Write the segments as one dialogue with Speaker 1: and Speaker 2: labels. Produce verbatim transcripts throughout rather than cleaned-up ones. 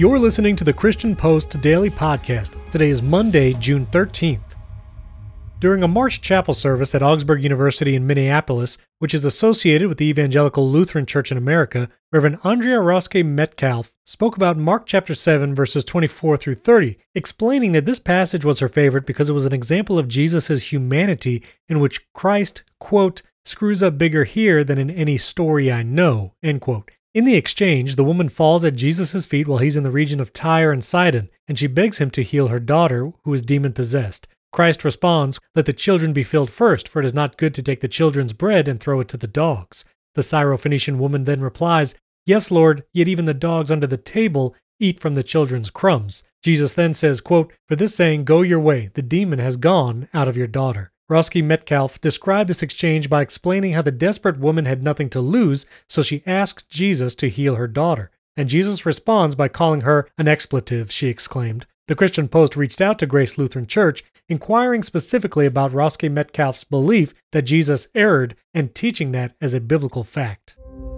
Speaker 1: You're listening to the Christian Post Daily Podcast. Today is Monday, June thirteenth. During a March chapel service at Augsburg University in Minneapolis, which is associated with the Evangelical Lutheran Church in America, Reverend Andrea Roske Metcalf spoke about Mark chapter seven, verses twenty-four through thirty, explaining that this passage was her favorite because it was an example of Jesus' humanity in which Christ, quote, screws up bigger here than in any story I know, end quote. In the exchange, the woman falls at Jesus' feet while he's in the region of Tyre and Sidon, and she begs him to heal her daughter, who is demon-possessed. Christ responds, "Let the children be filled first, for it is not good to take the children's bread and throw it to the dogs." The Syrophoenician woman then replies, "Yes, Lord, yet even the dogs under the table eat from the children's crumbs." Jesus then says, quote, "For this saying, go your way, the demon has gone out of your daughter." Roske Metcalf described this exchange by explaining how the desperate woman had nothing to lose, so she asks Jesus to heal her daughter. And Jesus responds by calling her an expletive, she exclaimed. The Christian Post reached out to Grace Lutheran Church, inquiring specifically about Roske Metcalf's belief that Jesus erred and teaching that as a biblical fact.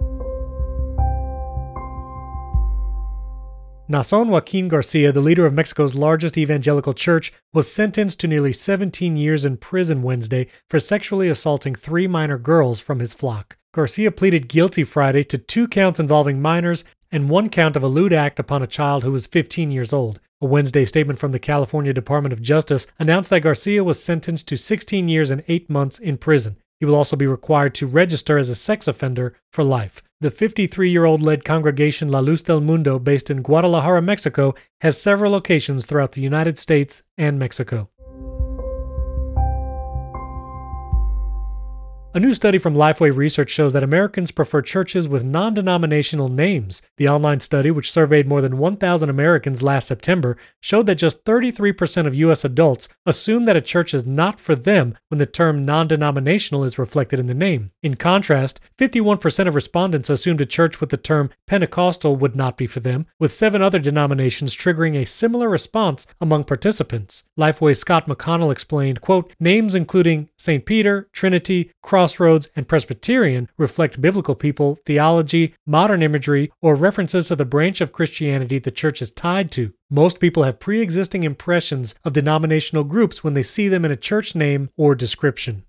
Speaker 1: Nason Joaquin Garcia, the leader of Mexico's largest evangelical church, was sentenced to nearly seventeen years in prison Wednesday for sexually assaulting three minor girls from his flock. Garcia pleaded guilty Friday to two counts involving minors and one count of a lewd act upon a child who was fifteen years old. A Wednesday statement from the California Department of Justice announced that Garcia was sentenced to sixteen years and eight months in prison. He will also be required to register as a sex offender for life. The fifty-three-year-old led congregation La Luz del Mundo, based in Guadalajara, Mexico, has several locations throughout the United States and Mexico. A new study from Lifeway Research shows that Americans prefer churches with non-denominational names. The online study, which surveyed more than one thousand Americans last September, showed that just thirty-three percent of U S adults assume that a church is not for them when the term non-denominational is reflected in the name. In contrast, fifty-one percent of respondents assumed a church with the term Pentecostal would not be for them, with seven other denominations triggering a similar response among participants. Lifeway's Scott McConnell explained, quote, "Names including Saint Peter, Trinity, Cross Crossroads, and Presbyterian reflect biblical people, theology, modern imagery, or references to the branch of Christianity the church is tied to. Most people have pre-existing impressions of denominational groups when they see them in a church name or description."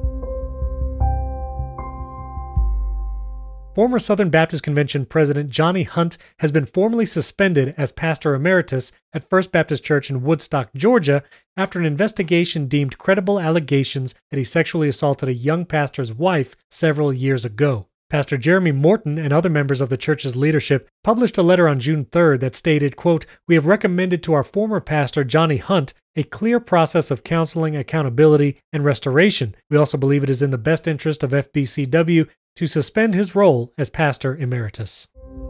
Speaker 1: Former Southern Baptist Convention President Johnny Hunt has been formally suspended as pastor emeritus at First Baptist Church in Woodstock, Georgia, after an investigation deemed credible allegations that he sexually assaulted a young pastor's wife several years ago. Pastor Jeremy Morton and other members of the church's leadership published a letter on June third that stated, quote, "We have recommended to our former pastor, Johnny Hunt, a clear process of counseling, accountability, and restoration. We also believe it is in the best interest of F B C W to suspend his role as pastor emeritus."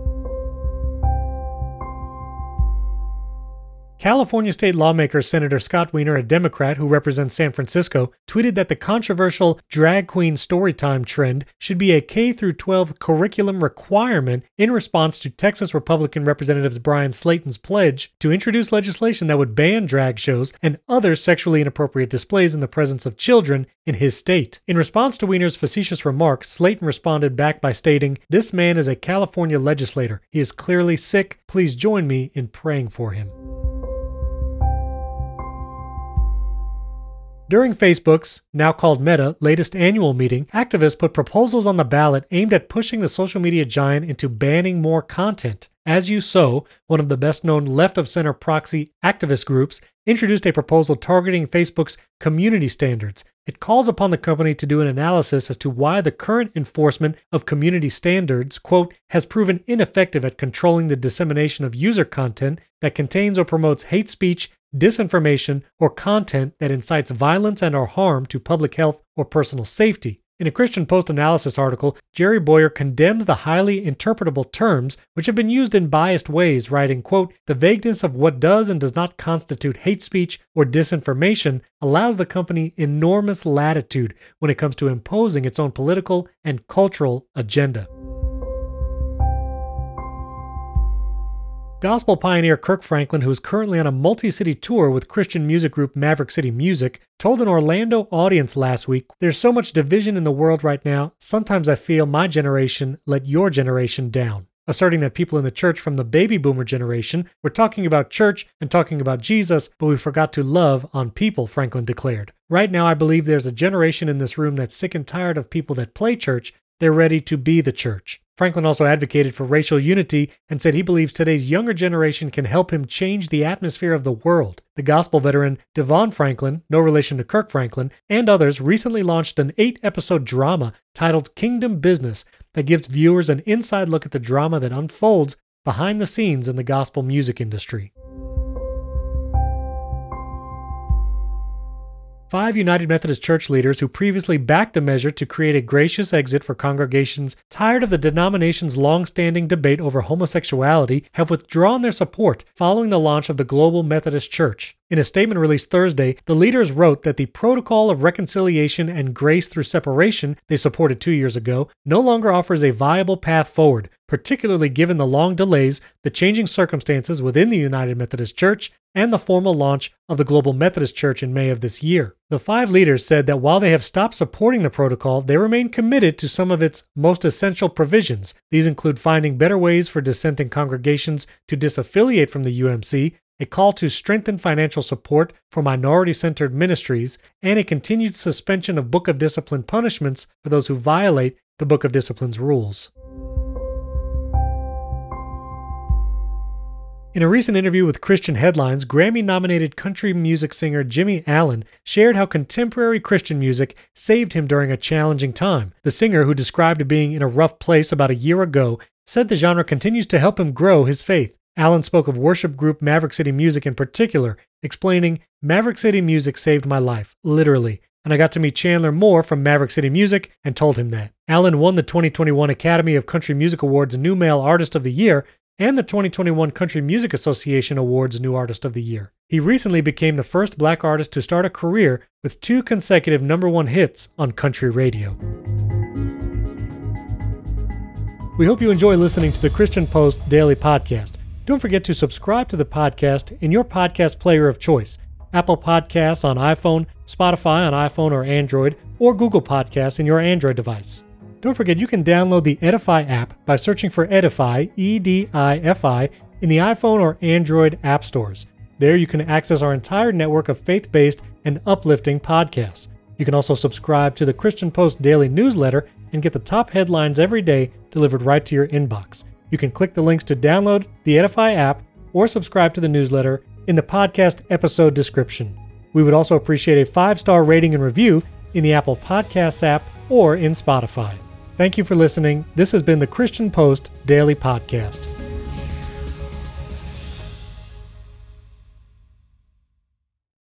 Speaker 1: California state lawmaker Senator Scott Wiener, a Democrat who represents San Francisco, tweeted that the controversial drag queen storytime trend should be a K through twelve curriculum requirement in response to Texas Republican Representative Brian Slayton's pledge to introduce legislation that would ban drag shows and other sexually inappropriate displays in the presence of children in his state. In response to Wiener's facetious remarks, Slayton responded back by stating, "This man is a California legislator. He is clearly sick. Please join me in praying for him." During Facebook's, now called Meta, latest annual meeting, activists put proposals on the ballot aimed at pushing the social media giant into banning more content. As You Sow, one of the best-known left-of-center proxy activist groups, introduced a proposal targeting Facebook's community standards. It calls upon the company to do an analysis as to why the current enforcement of community standards, quote, has proven ineffective at controlling the dissemination of user content that contains or promotes hate speech, disinformation, or content that incites violence and or harm to public health or personal safety. In a Christian Post analysis article, Jerry Boyer condemns the highly interpretable terms which have been used in biased ways, writing, quote, "The vagueness of what does and does not constitute hate speech or disinformation allows the company enormous latitude when it comes to imposing its own political and cultural agenda." Gospel pioneer Kirk Franklin, who is currently on a multi-city tour with Christian music group Maverick City Music, told an Orlando audience last week, "There's so much division in the world right now, sometimes I feel my generation let your generation down." asserting that people in the church from the baby boomer generation were talking about church and talking about Jesus, but we forgot to love on people, Franklin declared. Right now, I believe there's a generation in this room that's sick and tired of people that play church. They're ready to be the church. Franklin also advocated for racial unity and said he believes today's younger generation can help him change the atmosphere of the world. The gospel veteran Devon Franklin, no relation to Kirk Franklin, and others recently launched an eight-episode drama titled Kingdom Business that gives viewers an inside look at the drama that unfolds behind the scenes in the gospel music industry. Five United Methodist Church leaders who previously backed a measure to create a gracious exit for congregations tired of the denomination's long-standing debate over homosexuality have withdrawn their support following the launch of the Global Methodist Church. In a statement released Thursday, the leaders wrote that the protocol of reconciliation and grace through separation they supported two years ago no longer offers a viable path forward, particularly given the long delays, the changing circumstances within the United Methodist Church, and the formal launch of the Global Methodist Church in May of this year. The five leaders said that while they have stopped supporting the protocol, they remain committed to some of its most essential provisions. These include finding better ways for dissenting congregations to disaffiliate from the U M C, a call to strengthen financial support for minority-centered ministries, and a continued suspension of Book of Discipline punishments for those who violate the Book of Discipline's rules. In a recent interview with Christian Headlines, Grammy-nominated country music singer Jimmy Allen shared how contemporary Christian music saved him during a challenging time. The singer, who described being in a rough place about a year ago, said the genre continues to help him grow his faith. Allen spoke of worship group Maverick City Music in particular, explaining, "Maverick City Music saved my life, literally, and I got to meet Chandler Moore from Maverick City Music and told him that." Allen won the twenty twenty-one Academy of Country Music Awards New Male Artist of the Year and the twenty twenty-one Country Music Association Awards New Artist of the Year. He recently became the first black artist to start a career with two consecutive number one hits on country radio. We hope you enjoy listening to the Christian Post Daily Podcast. Don't forget to subscribe to the podcast in your podcast player of choice: Apple Podcasts on iPhone, Spotify on iPhone or Android, or Google Podcasts in your Android device. Don't forget you can download the Edify app by searching for Edify, E D I F I, in the iPhone or Android app stores. There you can access our entire network of faith-based and uplifting podcasts. You can also subscribe to the Christian Post Daily newsletter and get the top headlines every day delivered right to your inbox. You can click the links to download the Edify app or subscribe to the newsletter in the podcast episode description. We would also appreciate a five-star rating and review in the Apple Podcasts app or in Spotify. Thank you for listening. This has been the Christian Post Daily Podcast.